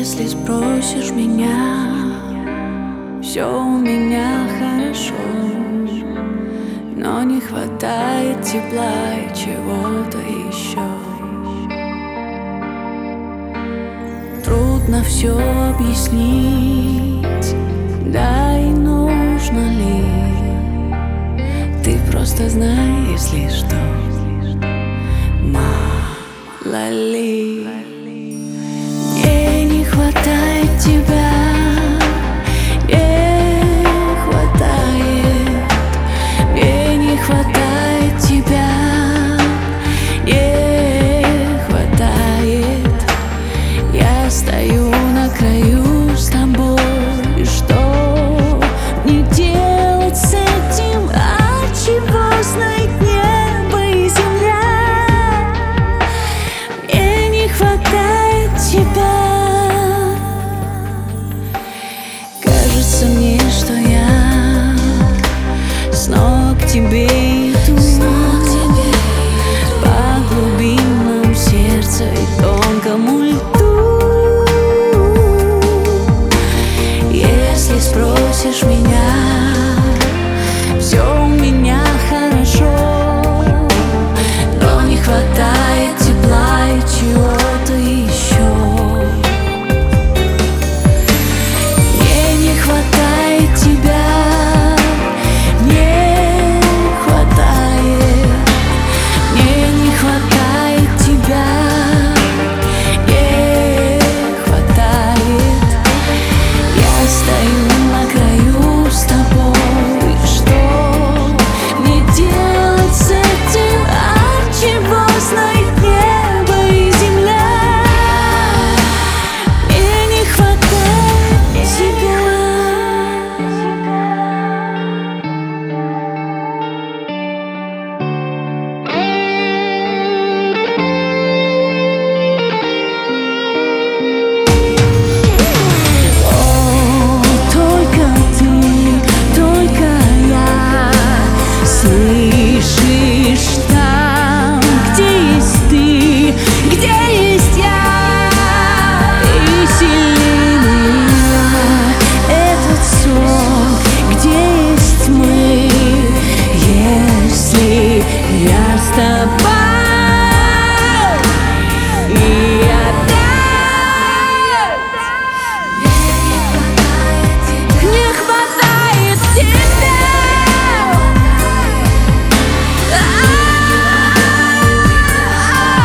Если спросишь меня, все у меня хорошо, но не хватает тепла и чего-то еще. Трудно все объяснить, да и нужно ли. Ты просто знай, если что, мало ли. Мне не хватает тебя, не хватает. Мне не хватает тебя, не хватает. Я стою на краю с тобой, что мне делать с этим? От чего знает небо и земля? Мне не хватает тебя. Кажется мне, что я снова к тебе иду, по глубинам сердца и тонкому льду. Если спросишь меня, все у меня хорошо, но не хватает тепла и чего-то еще. Мне не хватает тебя, не хватает. Мне не хватает тебя, не хватает. Я стою на краю с тобой, что мне делать с этим? От чего знает небо и земля? Мне не хватает тебя. О, только ты, только я. Слышишь, там, где есть ты, где есть я, и сильнее меня этот сон, где есть мы. Если я с тобой, и опять не хватает тебя.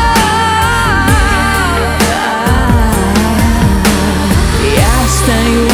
Я стою